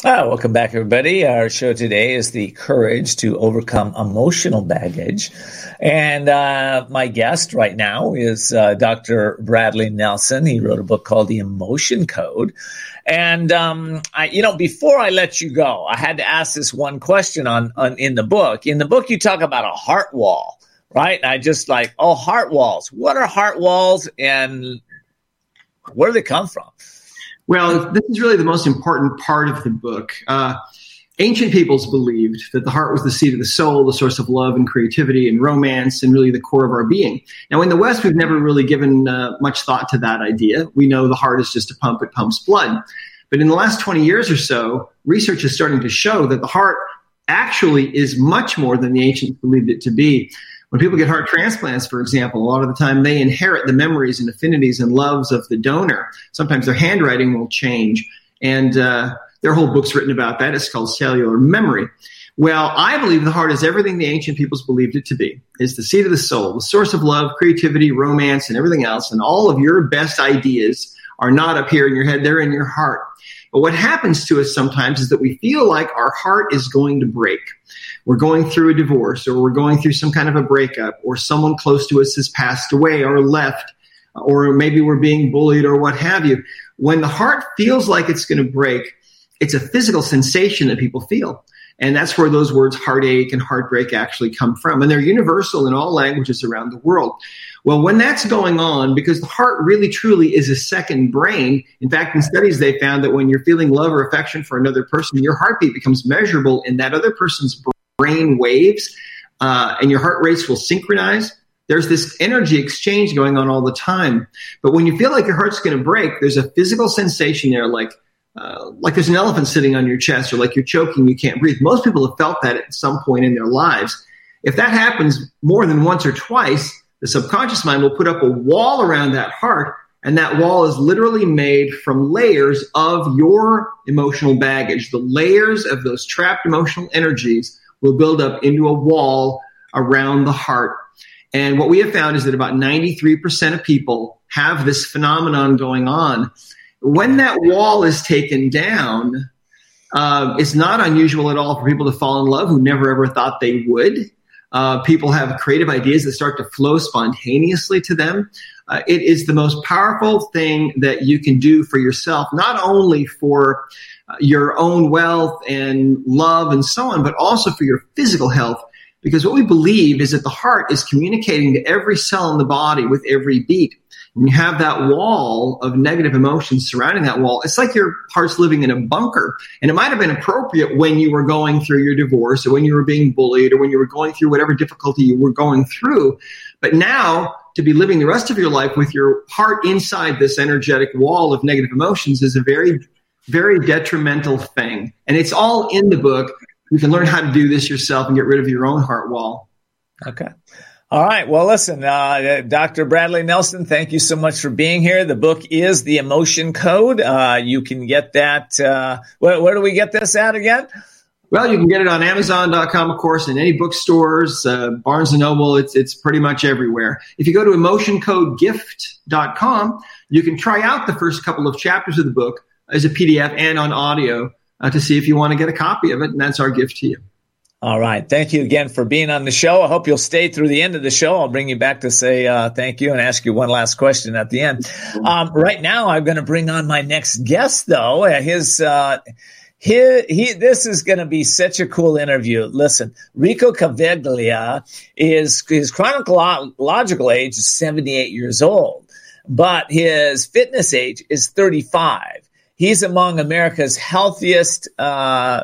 Ah, welcome back, everybody. Our show today is The Courage to Overcome Emotional Baggage. And uh, my guest right now is uh, Doctor Bradley Nelson. He wrote a book called The Emotion Code. And, um, I, you know, before I let you go, I had to ask this one question on, on in the book. In the book, you talk about a heart wall, right? And I just like, oh, heart walls. What are heart walls and where do they come from? Well, this is really the most important part of the book. Uh, ancient peoples believed that the heart was the seat of the soul, the source of love and creativity and romance, and really the core of our being. Now, in the West, we've never really given uh, much thought to that idea. We know the heart is just a pump, it pumps blood. But in the last twenty years or so, research is starting to show that the heart actually is much more than the ancients believed it to be. When people get heart transplants, for example, a lot of the time they inherit the memories and affinities and loves of the donor. Sometimes their handwriting will change. And uh, there are whole books written about that. It's called cellular memory. Well, I believe the heart is everything the ancient peoples believed it to be. It's the seat of the soul, the source of love, creativity, romance, and everything else. And all of your best ideas are not up here in your head. They're in your heart. But what happens to us sometimes is that we feel like our heart is going to break. We're going through a divorce, or we're going through some kind of a breakup, or someone close to us has passed away or left, or maybe we're being bullied or what have you. When the heart feels like it's going to break, it's a physical sensation that people feel. And that's where those words heartache and heartbreak actually come from. And they're universal in all languages around the world. Well, when that's going on, because the heart really truly is a second brain. In fact, in studies, they found that when you're feeling love or affection for another person, your heartbeat becomes measurable in that other person's brain waves, uh, and your heart rates will synchronize. There's this energy exchange going on all the time. But when you feel like your heart's going to break, there's a physical sensation there, like uh, like there's an elephant sitting on your chest, or like you're choking, you can't breathe. Most people have felt that at some point in their lives. If that happens more than once or twice, the subconscious mind will put up a wall around that heart, and that wall is literally made from layers of your emotional baggage. The layers of those trapped emotional energies will build up into a wall around the heart. And what we have found is that about ninety-three percent of people have this phenomenon going on. When that wall is taken down, uh, it's not unusual at all for people to fall in love who never ever thought they would. Uh, people have creative ideas that start to flow spontaneously to them. Uh, it is the most powerful thing that you can do for yourself, not only for uh, your own wealth and love and so on, but also for your physical health. Because what we believe is that the heart is communicating to every cell in the body with every beat. When you have that wall of negative emotions surrounding that wall, it's like your heart's living in a bunker. And it might have been appropriate when you were going through your divorce, or when you were being bullied, or when you were going through whatever difficulty you were going through. But now, to be living the rest of your life with your heart inside this energetic wall of negative emotions is a very, very detrimental thing. And it's all in the book. You can learn how to do this yourself and get rid of your own heart wall. Okay. All right. Well, listen, uh, Doctor Bradley Nelson, thank you so much for being here. The book is The Emotion Code. Uh, you can get that. Uh, where, where do we get this at again? Well, you can get it on Amazon dot com, of course, in any bookstores, uh, Barnes and Noble. It's it's pretty much everywhere. If you go to emotion code gift dot com, you can try out the first couple of chapters of the book as a P D F and on audio uh, to see if you want to get a copy of it, and that's our gift to you. All right. Thank you again for being on the show. I hope you'll stay through the end of the show. I'll bring you back to say uh, thank you and ask you one last question at the end. Um, right now, I'm going to bring on my next guest, though. His, uh, he, he, this is going to be such a cool interview. Listen, Rico Cavaglia is his chronological age is seventy-eight years old, but his fitness age is thirty-five. He's among America's healthiest uh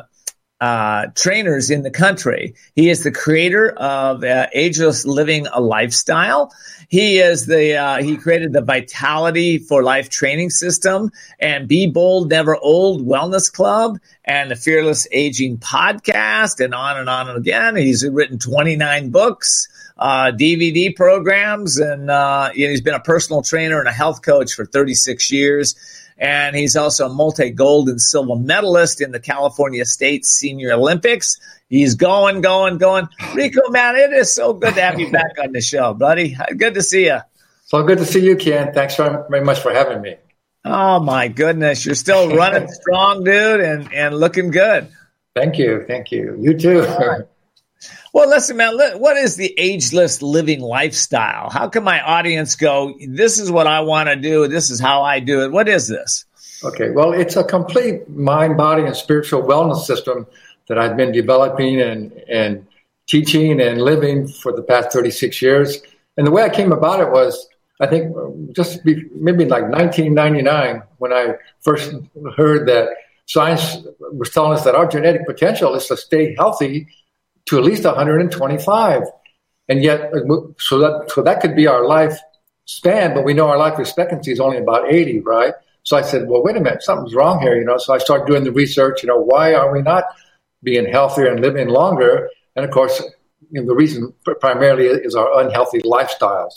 Uh, trainers in the country. He is the creator of uh, Ageless Living a Lifestyle. He is the uh, he created the Vitality for Life training system and Be Bold Never Old Wellness Club and the Fearless Aging podcast, and on and on and again. He's written twenty-nine books, uh, D V D programs, and uh, he's been a personal trainer and a health coach for thirty-six years. And he's also a multi-gold and silver medalist in the California State Senior Olympics. He's going, going, going. Rico, man, it is so good to have you back on the show, buddy. Good to see you. So good to see you, Ken. Thanks very, very much for having me. Oh, my goodness. You're still running strong, dude, and, and looking good. Thank you. Thank you. You too. Right. Well, listen, man, what is the ageless living lifestyle? How can my audience go, this is what I want to do, this is how I do it? What is this? Okay, well, it's a complete mind, body, and spiritual wellness system that I've been developing and, and teaching and living for the past thirty-six years. And the way I came about it was, I think, just be, maybe like nineteen ninety-nine, when I first heard that science was telling us that our genetic potential is to stay healthy to at least one hundred twenty-five. And yet, so that so that could be our life span, but we know our life expectancy is only about eighty, right? So I said, well, wait a minute, something's wrong here, you know. So I started doing the research, you know, why are we not being healthier and living longer? And of course, you know, the reason primarily is our unhealthy lifestyles.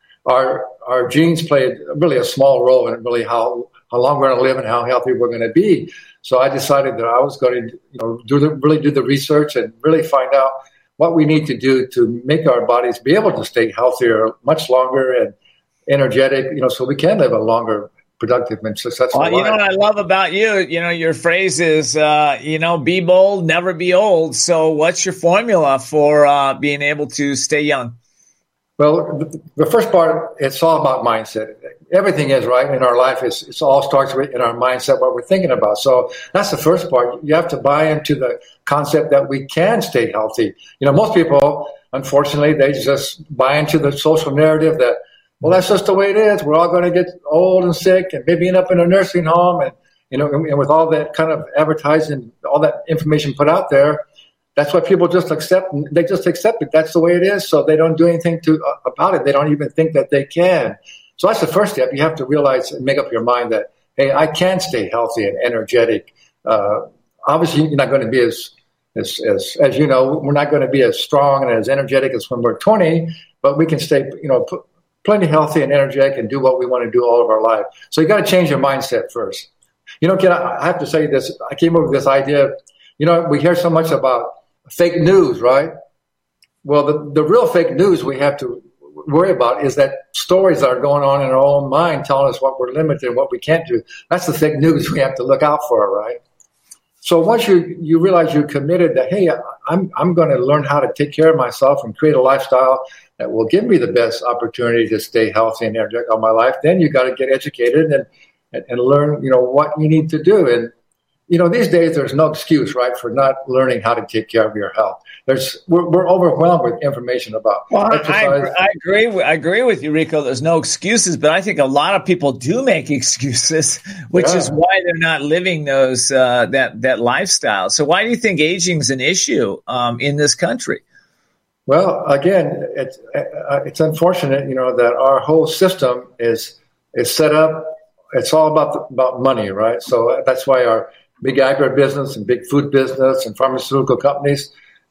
Our our genes played really a small role in really how, how long we're going to live and how healthy we're going to be. So I decided that I was going to, you know, do the, really do the research and really find out what we need to do to make our bodies be able to stay healthier much longer and energetic, you know, so we can live a longer, productive and successful life. Well, you know life. what I love about you, you know, your phrase is, uh, you know, be bold, never be old. So what's your formula for uh, being able to stay young? Well, the first part, it's all about mindset. Everything is, right, in our life. It's, it's all starts with in our mindset, what we're thinking about. So that's the first part. You have to buy into the concept that we can stay healthy. You know, most people, unfortunately, they just buy into the social narrative that, well, that's just the way it is. We're all going to get old and sick and maybe end up in a nursing home. And, you know, and with all that kind of advertising, all that information put out there, that's what people just accept. They just accept it. That's the way it is. So they don't do anything to uh, about it. They don't even think that they can. So that's the first step. You have to realize and make up your mind that, hey, I can stay healthy and energetic. Uh, obviously, you're not going to be as, as, as, as you know, we're not going to be as strong and as energetic as when we're twenty, but we can stay, you know, p- plenty healthy and energetic and do what we want to do all of our life. So you got to change your mindset first. You know, Ken, I have to say this. I came up with this idea. You know, we hear so much about fake news, right? Well, the, the real fake news we have to worry about is that stories that are going on in our own mind telling us what we're limited and what we can't do. That's the fake news we have to look out for, right? So once you, you realize you're committed that, hey, I'm I'm going to learn how to take care of myself and create a lifestyle that will give me the best opportunity to stay healthy and energetic all my life, then you got to get educated and, and, and learn, you know, what you need to do. And you know, these days there's no excuse, right, for not learning how to take care of your health. There's we're, we're overwhelmed with information about well, exercise. I, I agree. I agree with you, Rico. There's no excuses, but I think a lot of people do make excuses, which yeah. is why they're not living those uh, that that lifestyle. So, why do you think aging is an issue um, in this country? Well, again, it's uh, it's unfortunate, you know, that our whole system is is set up. It's all about the, about money, right? So that's why our big agribusiness and big food business and pharmaceutical companies,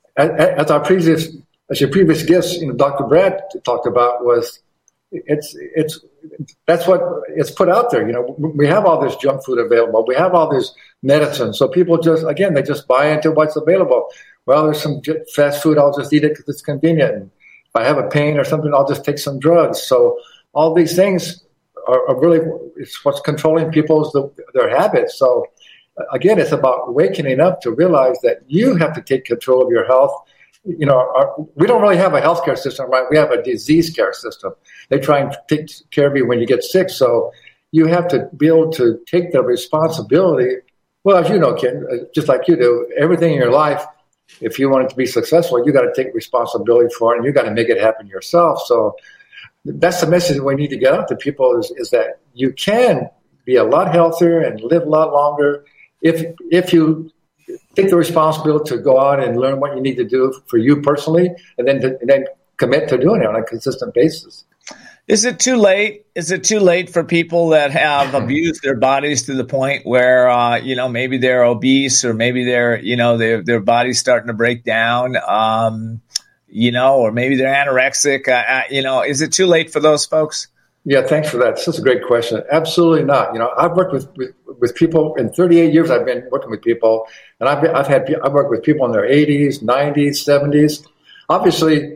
as our previous, as your previous guest, you know, Doctor Brad talked about, was it's it's that's what it's put out there. You know, we have all this junk food available. We have all this medicine. So people just, again, they just buy into what's available. Well, there's some fast food. I'll just eat it because it's convenient. And if I have a pain or something, I'll just take some drugs. So all these things are, are really it's what's controlling people's their habits. So again, it's about waking up to realize that you have to take control of your health. You know, our, we don't really have a healthcare system, right? We have a disease care system. They try and take care of you when you get sick. So you have to be able to take the responsibility. Well, as you know, Ken, just like you do, everything in your life, if you want it to be successful, you got to take responsibility for it, and you got to make it happen yourself. So that's the message we need to get out to people is, is that you can be a lot healthier and live a lot longer if if you take the responsibility to go out and learn what you need to do for you personally, and then to, and then commit to doing it on a consistent basis. Is it too late? Is it too late for people that have abused their bodies to the point where, uh, you know, maybe they're obese or maybe they're, you know, their their body's starting to break down, um, you know, or maybe they're anorexic? Uh, uh, you know, is it too late for those folks? Yeah, thanks for that. This is a great question. Absolutely not. You know, I've worked with, with, with people in thirty-eight years. I've been working with people, and I've been, I've had I've worked with people in their eighties, nineties, seventies. Obviously,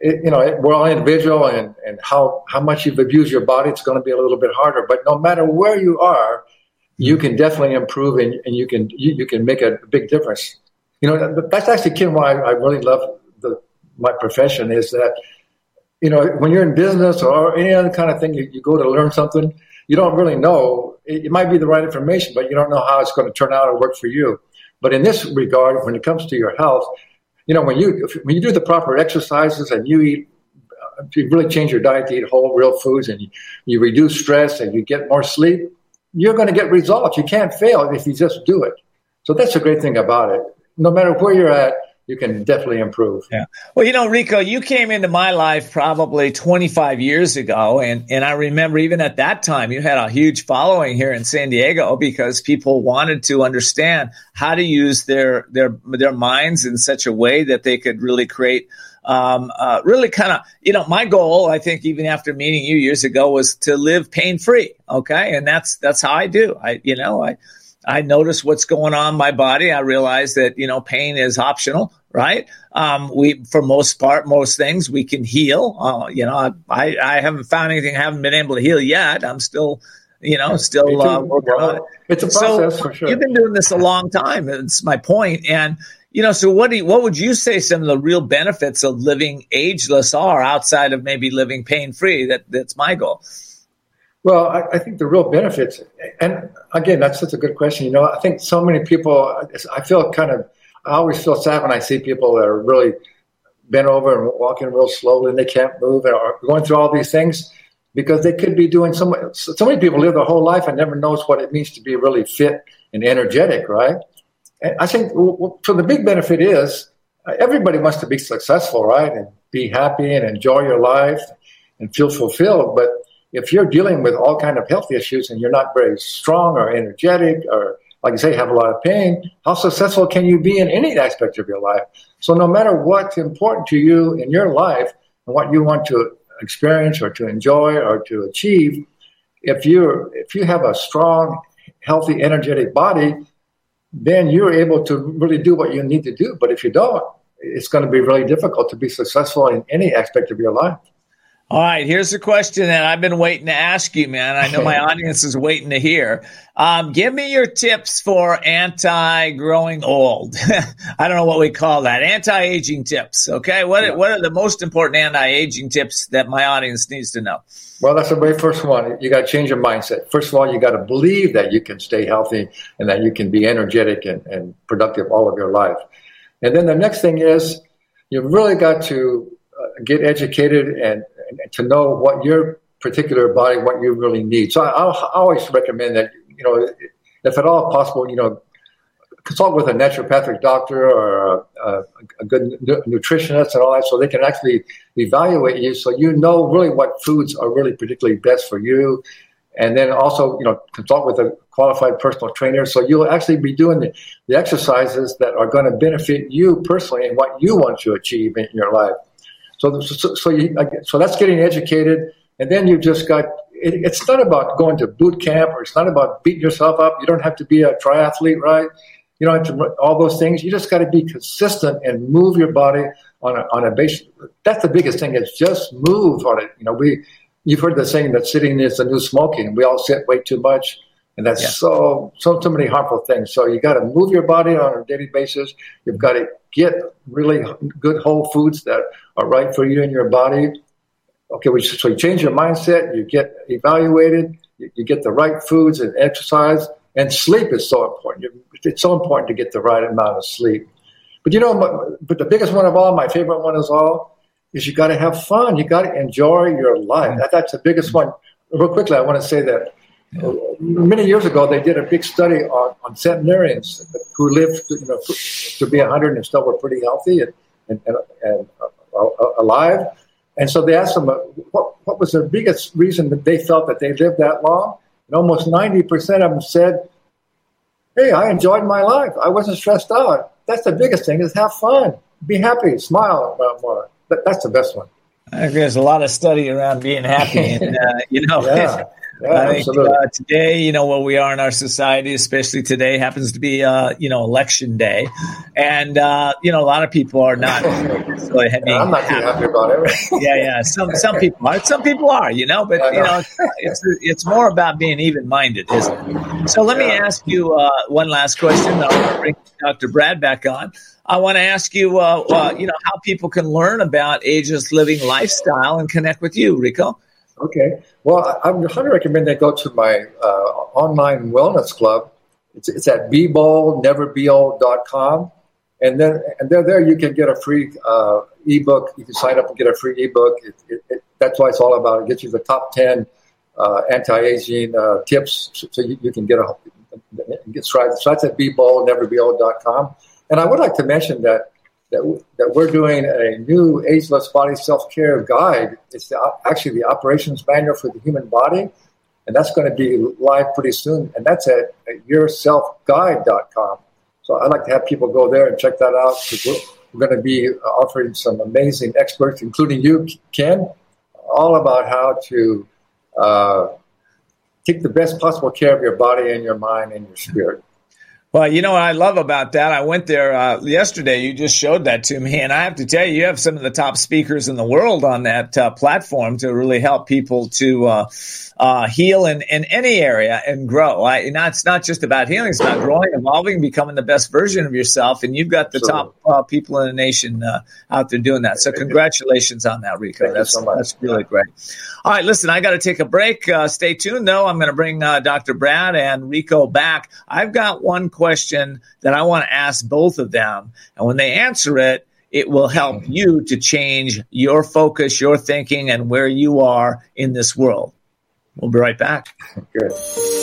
it, you know, it, we're all individual, and, and how, how much you've abused your body, it's going to be a little bit harder. But no matter where you are, you can definitely improve, and, and you can you, you can make a big difference. You know, that's actually, Kim, why I really love the, my profession is that, you know, when you're in business or any other kind of thing, you, you go to learn something, you don't really know. It, it might be the right information, but you don't know how it's going to turn out or work for you. But in this regard, when it comes to your health, you know, when you when you do the proper exercises and you eat, if you really change your diet to eat whole, real foods, and you, you reduce stress and you get more sleep, you're going to get results. You can't fail if you just do it. So that's the great thing about it. No matter where you're at, you can definitely improve. Yeah. Well, you know, Rico, you came into my life probably twenty-five years ago. And, and I remember even at that time, you had a huge following here in San Diego because people wanted to understand how to use their, their, their minds in such a way that they could really create Um, uh, really kind of, you know, my goal, I think, even after meeting you years ago, was to live pain free. Okay. And that's, that's how I do. I, you know, I, I notice what's going on in my body. I realize that, you know, pain is optional, right? Um, we, for most part, most things we can heal. Uh, you know, I, I haven't found anything, I haven't been able to heal yet. I'm still, you know, still uh, working well, on it. It's a process so for sure. You've been doing this a long time. It's my point. And, you know, so what do you, what would you say some of the real benefits of living ageless are outside of maybe living pain free? That that's my goal. Well, I, I think the real benefits, and again, that's such a good question. You know, I think so many people, I feel kind of, I always feel sad when I see people that are really bent over and walking real slowly and they can't move and are going through all these things because they could be doing so much. So many people live their whole life and never knows what it means to be really fit and energetic, right? And I think, so the big benefit is everybody wants to be successful, right? And be happy and enjoy your life and feel fulfilled. But if you're dealing with all kind of health issues and you're not very strong or energetic or, like you say, have a lot of pain, how successful can you be in any aspect of your life? So no matter what's important to you in your life and what you want to experience or to enjoy or to achieve, if you if you have a strong, healthy, energetic body, then you're able to really do what you need to do. But if you don't, it's going to be really difficult to be successful in any aspect of your life. All right, here's the question that I've been waiting to ask you, man. I know my audience is waiting to hear. Um, give me your tips for anti-growing old. I don't know what we call that. Anti-aging tips, okay? What, yeah. what are the most important anti-aging tips that my audience needs to know? Well, that's the very first one. You got to change your mindset. First of all, you got to believe that you can stay healthy and that you can be energetic and, and productive all of your life. And then the next thing is you've really got to uh, get educated and, and to know what your particular body, what you really need. So I, I always recommend that, you know, if at all possible, you know, consult with a naturopathic doctor or a, a good nutritionist and all that so they can actually evaluate you so you know really what foods are really particularly best for you. And then also, you know, consult with a qualified personal trainer so you'll actually be doing the, the exercises that are going to benefit you personally and what you want to achieve in your life. So, so, so, you, so that's getting educated. And then you just got, it, it's not about going to boot camp or it's not about beating yourself up. You don't have to be a triathlete, right? You don't have to all those things. You just got to be consistent and move your body on a, on a basis. That's the biggest thing is just move on it. You know, we, you've heard the saying that sitting is the new smoking. We all sit way too much. And that's yeah. so, so, so many harmful things. So you got to move your body on a daily basis. You've got to get really good whole foods that are right for you and your body. Okay, so you change your mindset, you get evaluated, you, you get the right foods and exercise, and sleep is so important. It's so important to get the right amount of sleep. But you know, but the biggest one of all, my favorite one of all, is you got to have fun. You got to enjoy your life. That, that's the biggest one. Real quickly, I want to say that yeah. uh, many years ago, they did a big study on, on centenarians who lived you know, to be one hundred and still were pretty healthy and, and, and, and uh, alive. And so they asked them, uh, what, what was the biggest reason that they felt that they lived that long? And almost ninety percent of them said, hey, I enjoyed my life. I wasn't stressed out. That's the biggest thing is have fun. Be happy. Smile more. That, that's the best one. I think there's a lot of study around being happy. And, uh, you know, yeah. Yeah, I think absolutely. uh, today, you know, where we are in our society, especially today, happens to be, uh, you know, election day. And, uh, you know, a lot of people are not necessarily Yeah, being I'm not too happy. happy about it. Yeah, yeah. Some some people are. Some people are, you know, but, Yeah, I you know. know, it's, it's, it's more about being even-minded, isn't it? So let me Yeah. ask you uh, one last question. I'll want to bring Doctor Brad back on. I want to ask you, uh, uh, you know, how people can learn about Ageless Living Lifestyle and connect with you, Rico. Okay. Well, I would highly recommend they go to my uh, online wellness club. It's, it's at be bold never be old dot com. And then and there, there you can get a free uh, ebook. You can sign up and get a free ebook. It, it, it, that's what it's all about. It gets you the top ten uh, anti-aging uh, tips so, so you, you can get a get started. So that's at be bold never be old dot com. And I would like to mention that that, that we're doing a new Ageless Body Self-Care Guide. It's the, actually the operations manual for the human body, and that's going to be live pretty soon, and that's at, at your self guide dot com. So I'd like to have people go there and check that out. We're, we're going to be offering some amazing experts, including you, Ken, all about how to uh, take the best possible care of your body and your mind and your spirit. Well, you know what I love about that? I went there uh, yesterday. You just showed that to me. And I have to tell you, you have some of the top speakers in the world on that uh, platform to really help people to uh, uh, heal in, in any area and grow. I, not, it's not just about healing. It's about growing, evolving, becoming the best version of yourself. And you've got the Absolutely. top uh, people in the nation uh, out there doing that. So congratulations on that, Rico. Thank that's, you so much. that's really great. All right, listen, I got to take a break. Uh, stay tuned, though. I'm going to bring uh, Doctor Brad and Rico back. I've got one question that I want to ask both of them. And when they answer it, it will help you to change your focus, your thinking, and where you are in this world. We'll be right back. Good.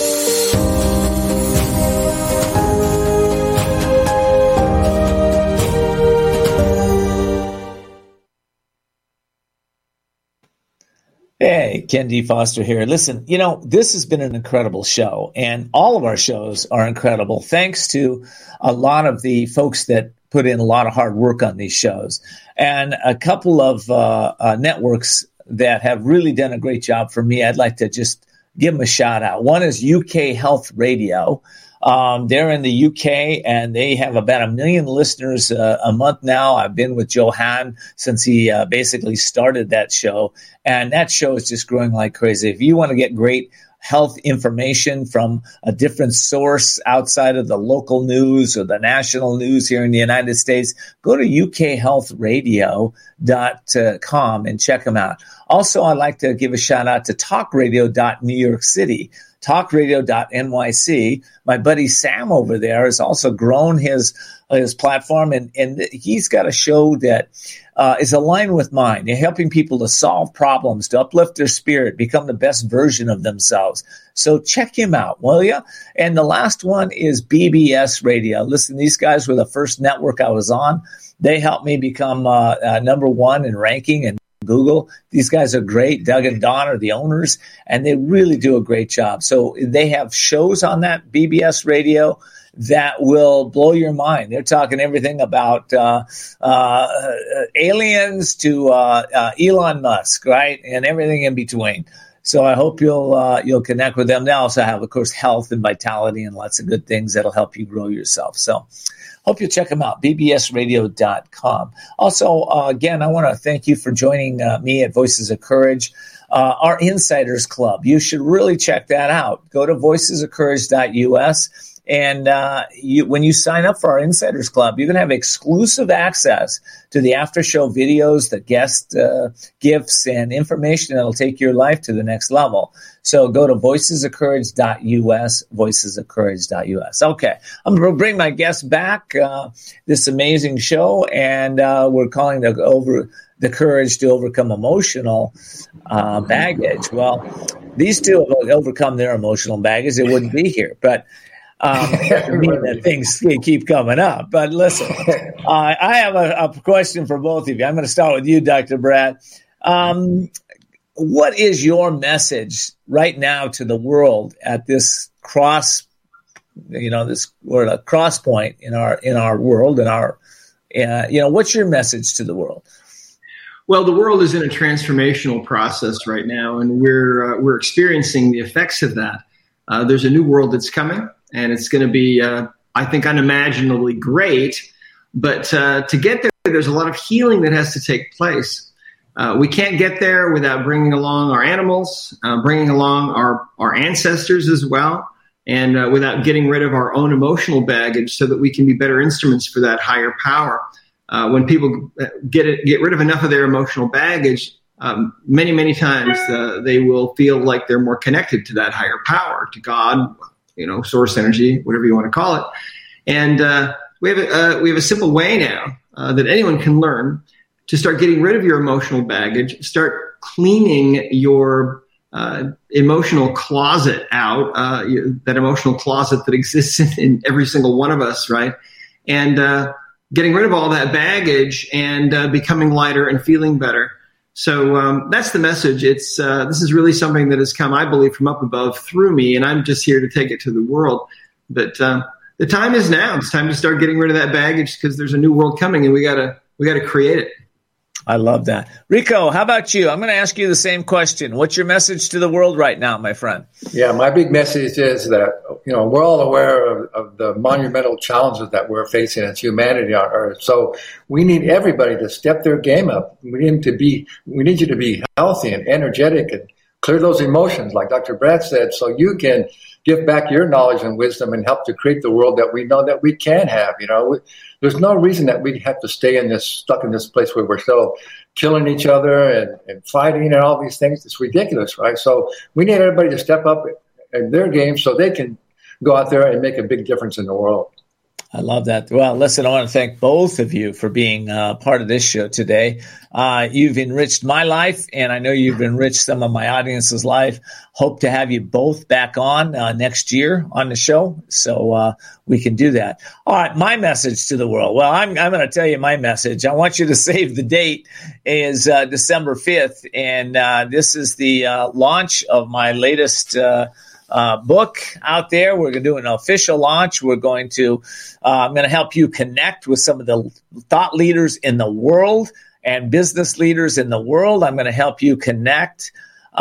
Hey, Ken D. Foster here. Listen, you know, this has been an incredible show, and all of our shows are incredible thanks to a lot of the folks that put in a lot of hard work on these shows, and a couple of uh, uh, networks that have really done a great job for me. I'd like to just give them a shout out. One is U K Health Radio. Um, they're in the U K, and they have about a million listeners uh, a month now. I've been with Johan since he uh, basically started that show, and that show is just growing like crazy. If you want to get great health information from a different source outside of the local news or the national news here in the United States, go to U K health radio dot com and check them out. Also, I'd like to give a shout out to talk radio dot new york city. talk radio dot N Y C. My buddy Sam over there has also grown his his platform, and, and he's got a show that uh, is aligned with mine. They're helping people to solve problems, to uplift their spirit, become the best version of themselves. So check him out, will you? And the last one is B B S Radio. Listen, these guys were the first network I was on. They helped me become uh, uh, number one in ranking and Google. These guys are great. Doug and Don are the owners, and they really do a great job. So they have shows on that B B S radio that will blow your mind. They're talking everything about uh, uh, aliens to uh, uh, Elon Musk, right, and everything in between. So I hope you'll uh, you'll connect with them. They also have, of course, health and vitality and lots of good things that'll help you grow yourself. So hope you check them out, B B S radio dot com. Also, uh, again, I want to thank you for joining uh, me at Voices of Courage, uh, our Insiders Club. You should really check that out. Go to voices of courage dot U S. And uh, you, when you sign up for our Insiders Club, you're going to have exclusive access to the after-show videos, the guest uh, gifts, and information that will take your life to the next level. So go to voices of courage dot U S, voices of courage dot U S. Okay, I'm going to bring my guest back, uh, this amazing show, and uh, we're calling the over the courage to overcome emotional uh, baggage. Well, these two have overcome their emotional baggage. They wouldn't be here, but Um, doesn't mean that things keep coming up. But listen, uh, I have a, a question for both of you. I'm going to start with you, Doctor Brad. Um, what is your message right now to the world at this cross, you know, this we're at a cross point in our in our world, in our, uh, you know, what's your message to the world? Well, the world is in a transformational process right now, and we're uh, we're experiencing the effects of that. Uh, there's a new world that's coming, and it's going to be, uh, I think, unimaginably great. But uh, to get there, there's a lot of healing that has to take place. Uh, we can't get there without bringing along our animals, uh, bringing along our, our ancestors as well, and uh, without getting rid of our own emotional baggage so that we can be better instruments for that higher power. Uh, when people get it, get rid of enough of their emotional baggage, um, many, many times uh, they will feel like they're more connected to that higher power, to God, you know, source energy, whatever you want to call it. And uh, we have a, uh, we have a simple way now uh, that anyone can learn to start getting rid of your emotional baggage, start cleaning your uh, emotional closet out, uh, that emotional closet that exists in, in every single one of us, right? And uh, getting rid of all that baggage and uh, becoming lighter and feeling better. So um, that's the message. It's uh, this is really something that has come, I believe, from up above through me, and I'm just here to take it to the world. But uh, the time is now. It's time to start getting rid of that baggage because there's a new world coming, and we gotta we gotta create it. I love that. Rico, how about you? I'm going to ask you the same question. What's your message to the world right now, my friend? Yeah, my big message is that, you know, we're all aware of, of the monumental challenges that we're facing as humanity on Earth. So we need everybody to step their game up. We need to be, we need you to be healthy and energetic and clear those emotions, like Doctor Brad said, so you can give back your knowledge and wisdom and help to create the world that we know that we can have. You know, there's no reason that we have to stay in this, stuck in this place where we're still killing each other and, and fighting and all these things. It's ridiculous, right? So we need everybody to step up in their game so they can go out there and make a big difference in the world. I love that. Well, listen, I want to thank both of you for being uh, part of this show today. Uh, you've enriched my life, and I know you've enriched some of my audience's life. Hope to have you both back on uh, next year on the show, so uh, we can do that. All right, my message to the world. Well, I'm, I'm going to tell you my message. I want you to save the date. Is uh, December fifth, and uh, this is the uh, launch of my latest uh Uh, book out there. We're going to do an official launch. We're going to, uh, I'm going to help you connect with some of the thought leaders in the world and business leaders in the world. I'm going to help you connect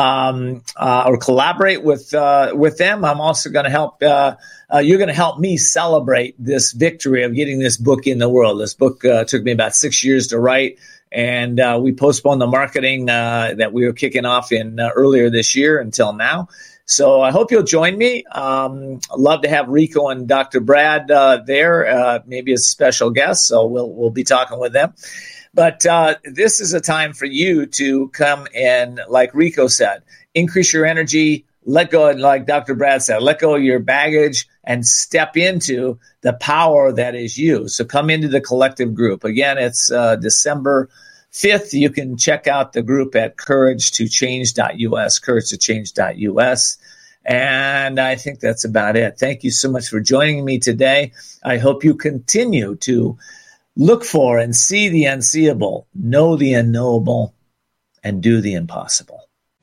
um, uh, or collaborate with uh, with them. I'm also going to help, uh, uh, you're going to help me celebrate this victory of getting this book in the world. This book uh, took me about six years to write. And uh, we postponed the marketing uh, that we were kicking off in uh, earlier this year until now. So I hope you'll join me. Um, I'd love to have Rico and Doctor Brad uh, there, uh, maybe as a special guest. So we'll we'll be talking with them. But uh, this is a time for you to come and, like Rico said, increase your energy, let go, like Doctor Brad said, let go of your baggage and step into the power that is you. So come into the collective group. Again, it's uh, December fifth. You can check out the group at courage to change dot U S, courage to change dot U S. And I think that's about it. Thank you so much for joining me today. I hope you continue to look for and see the unseeable, know the unknowable, and do the impossible.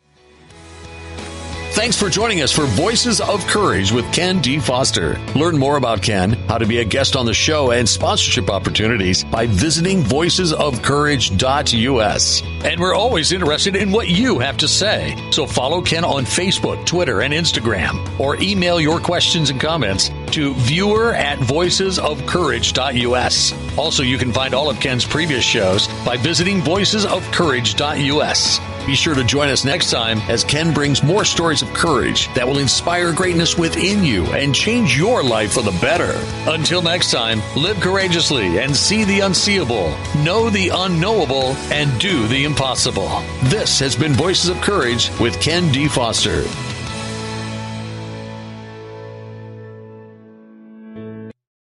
Thanks for joining us for Voices of Courage with Ken D. Foster. Learn more about Ken, how to be a guest on the show, and sponsorship opportunities by visiting voices of courage dot U S. And we're always interested in what you have to say. So follow Ken on Facebook, Twitter, and Instagram, or email your questions and comments to viewer at voices of courage dot U S. Also, you can find all of Ken's previous shows by visiting voices of courage dot U S. Be sure to join us next time as Ken brings more stories of courage that will inspire greatness within you and change your life for the better. Until next time, live courageously and see the unseeable, know the unknowable, and do the impossible. This has been Voices of Courage with Ken D. Foster.